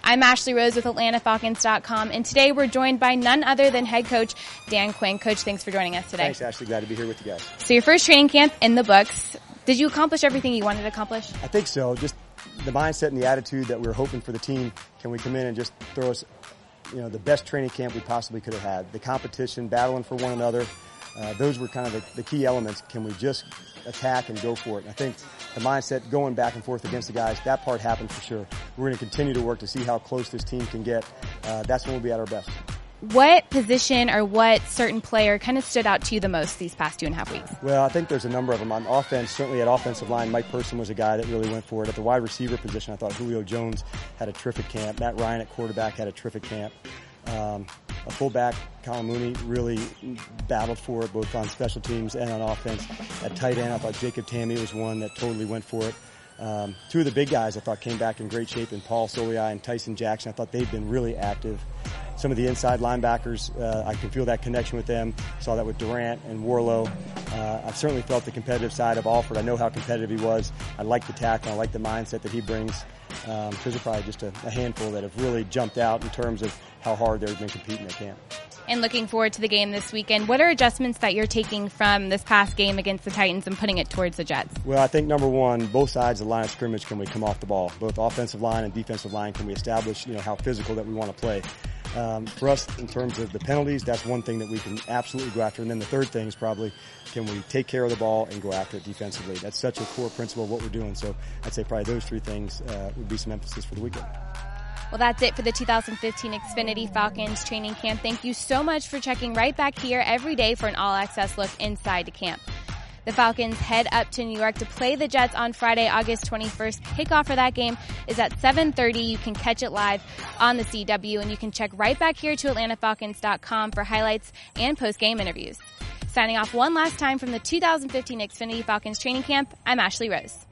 I'm Ashley Rose with AtlantaFalcons.com, and today we're joined by none other than head coach Dan Quinn. Coach, thanks for joining us today. Thanks, Ashley. Glad to be here with you guys. So your first training camp in the books. Did you accomplish everything you wanted to accomplish? I think so. Just the mindset and the attitude that we were hoping for the team. Can we come in and just throw us, the best training camp we possibly could have had? The competition, battling for one another. Those were kind of the key elements. Can we just attack and go for it? And I think the mindset going back and forth against the guys, that part happened for sure. We're going to continue to work to see how close this team can get. That's when we'll be at our best. What position or what certain player kind of stood out to you the most these past 2.5 weeks? Well, I think there's a number of them. On offense, certainly at offensive line, Mike Person was a guy that really went for it. At the wide receiver position, I thought Julio Jones had a terrific camp. Matt Ryan at quarterback had a terrific camp. A fullback, Colin Mooney, really battled for it both on special teams and on offense. At tight end, I thought Jacob Tammy was one that totally went for it. Two of the big guys I thought came back in great shape, in Paul Soliai and Tyson Jackson. I thought they've been really active. Some of the inside linebackers, I can feel that connection with them. Saw that with Durant and Warlow. I've certainly felt the competitive side of Alford. I know how competitive he was. I like the tackle. I like the mindset that he brings. Those are probably just a handful that have really jumped out in terms of how hard they've been competing at camp. And looking forward to the game this weekend, what are adjustments that you're taking from this past game against the Titans and putting it towards the Jets? Well, I think number one, both sides of the line of scrimmage, can we come off the ball? Both offensive line and defensive line, can we establish, how physical that we want to play? For us, in terms of the penalties, that's one thing that we can absolutely go after. And then the third thing is probably, can we take care of the ball and go after it defensively? That's such a core principle of what we're doing. So I'd say probably those three things would be some emphasis for the weekend. Well, that's it for the 2015 Xfinity Falcons training camp. Thank you so much for checking right back here every day for an all-access look inside the camp. The Falcons head up to New York to play the Jets on Friday, August 21st. Kickoff for that game is at 7:30. You can catch it live on the CW, and you can check right back here to AtlantaFalcons.com for highlights and post-game interviews. Signing off one last time from the 2015 Xfinity Falcons training camp, I'm Ashley Rose.